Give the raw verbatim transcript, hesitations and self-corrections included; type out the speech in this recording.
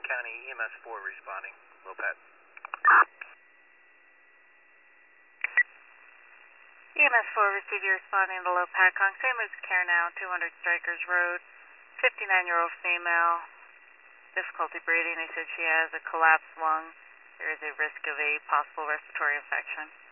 County, E M S four responding. Low Pat. E M S four, receive you responding to Low Pat. Kong Say moves care now, two hundred Strikers Road. fifty-nine-year-old female. Difficulty breathing. They said she has a collapsed lung. There is a risk of a possible respiratory infection.